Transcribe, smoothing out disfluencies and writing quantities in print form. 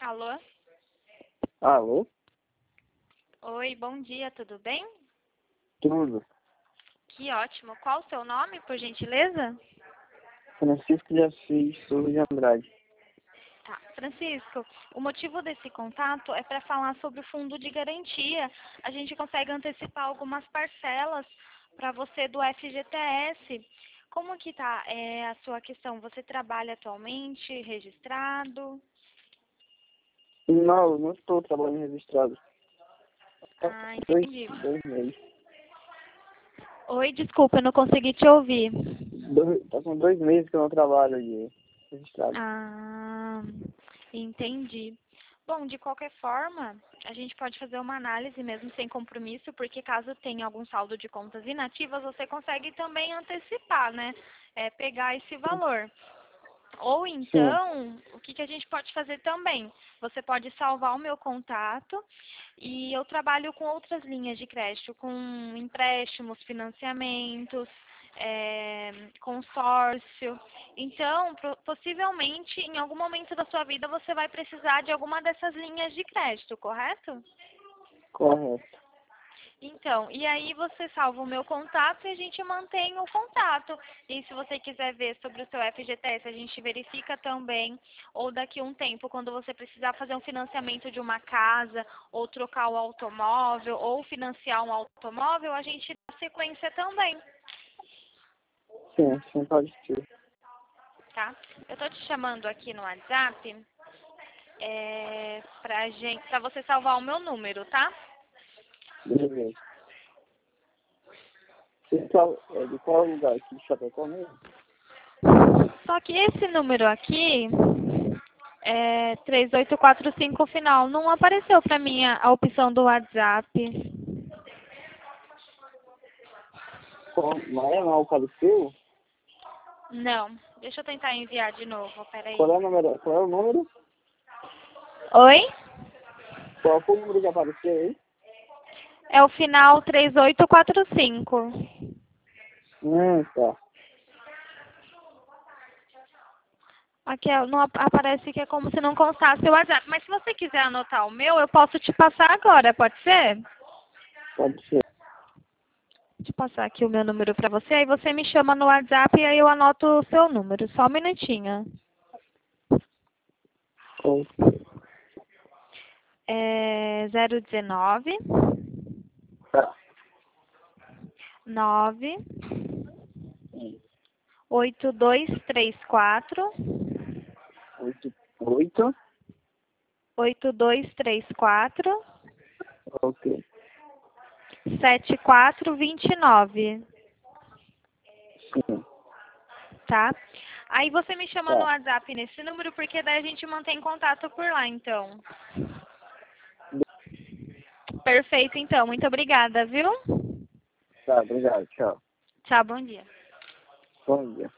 Alô? Alô? Oi, bom dia, tudo bem? Tudo. Que ótimo. Qual o seu nome, por gentileza? Francisco de Assis Souza de Andrade. Tá. Francisco, o motivo desse contato é para falar sobre o fundo de garantia. A gente consegue antecipar algumas parcelas para você do FGTS. Como que tá a sua questão? Você trabalha atualmente registrado? Não, eu não estou trabalhando registrado. Tá Ah, com dois, entendi. 2 meses. Oi, desculpa, eu não consegui te ouvir. Tá com 2 meses que eu não trabalho registrado. Ah, entendi. Bom, de qualquer forma, a gente pode fazer uma análise mesmo sem compromisso, porque caso tenha algum saldo de contas inativas, você consegue também antecipar, né? Pegar esse valor. Ou Sim, então, o que a gente pode fazer também? Você pode salvar o meu contato e eu trabalho com outras linhas de crédito, com empréstimos, financiamentos, consórcio. Então, possivelmente, em algum momento da sua vida, você vai precisar de alguma dessas linhas de crédito, correto? correto. Então, e aí você salva o meu contato e a gente mantém o contato. E se você quiser ver sobre o seu FGTS, a gente verifica também. Ou daqui a um tempo, quando você precisar fazer um financiamento de uma casa, ou trocar o automóvel, ou financiar um automóvel, a gente dá sequência também, Sim, pode ser. tá? Eu tô te chamando aqui no WhatsApp, pra você salvar o meu número, tá? Beleza. De qual lugar aqui de Chapecó mesmo? Só que esse número aqui 3845 final. Não apareceu para mim a opção do WhatsApp. Mas não apareceu? Não. Deixa eu tentar enviar de novo. Qual Peraí. é o número? Qual é o número? Oi? Qual foi o número que apareceu aí? É o final 3845. Tá. Aqui não aparece que é como se não constasse o WhatsApp. Mas se você quiser anotar o meu, eu posso te passar agora, pode ser? Pode ser. Deixa eu passar aqui o meu número para você. Aí você me chama no WhatsApp e aí eu anoto o seu número. Só um minutinho. Ok. É 019 Tá. 9 Hum. 8234 8. 8234 Ok. 7429, Sim. tá? Aí você me chama no Tá. WhatsApp nesse número, porque daí a gente mantém contato por lá, então. Perfeito, então. Muito obrigada, viu? Tá, obrigado. Tchau. Tchau, bom dia. Bom dia.